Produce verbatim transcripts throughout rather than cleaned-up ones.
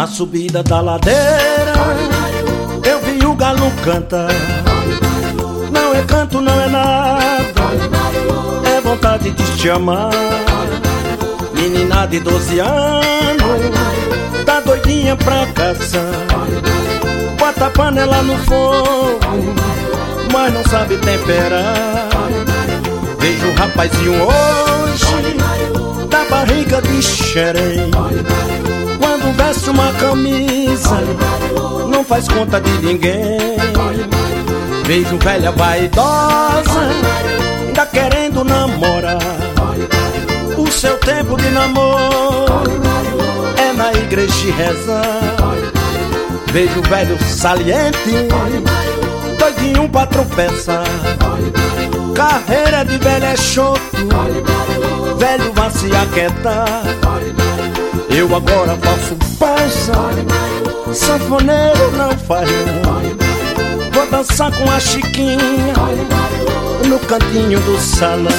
Na subida da ladeira eu vi o galo cantar. Não é canto, não é nada, é vontade de te amar. Menina de doze anos, tá doidinha pra caçar. Bota a panela no fogo, mas não sabe temperar. Vejo o rapazinho hoje da barriga de xerém. Quando veste uma camisa, não faz conta de ninguém. Vejo velha vaidosa, ainda querendo namorar. O seu tempo de namoro é na igreja e rezar. Vejo velho saliente, doidinho pra tropeçar. Carreira de velho é choto, velho vai se aquietar. Eu agora faço pança, sanfoneiro não faz não. Vou dançar com a Chiquinha no cantinho do salão.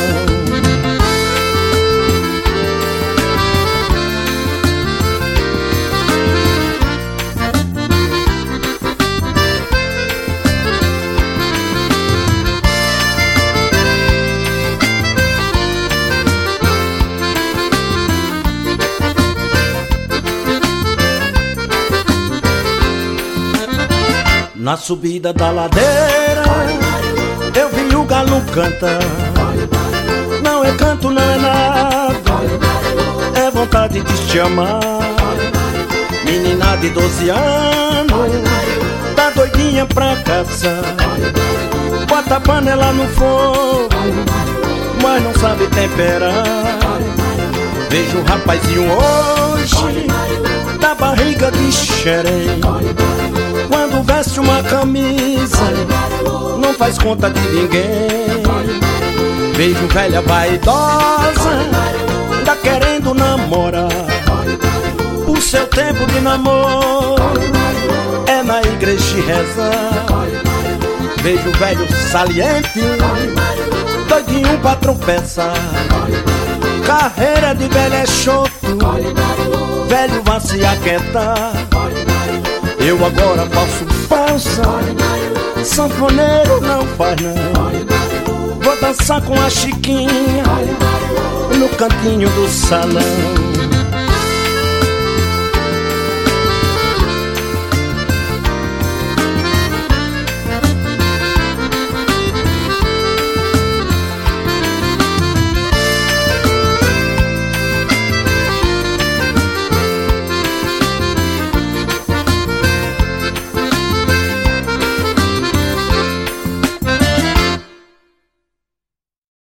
Na subida da ladeira eu vi o galo cantar. Não é canto, não é nada, é vontade de te amar. Menina de doze anos, tá doidinha pra caçar. Bota a panela no fogo, mas não sabe temperar. Vejo o rapazinho hoje da barriga de xerém. Quando veste uma camisa, não faz conta de ninguém. Vejo velha vaidosa, ainda querendo namorar. O seu tempo de namoro é na igreja e rezar. Vejo velho saliente, doidinho pra tropeçar. Carreira de velho é choto, velho vai se aquietar. Eu agora faço pança, sanfoneiro não faz não. Vou dançar com a Chiquinha no cantinho do salão.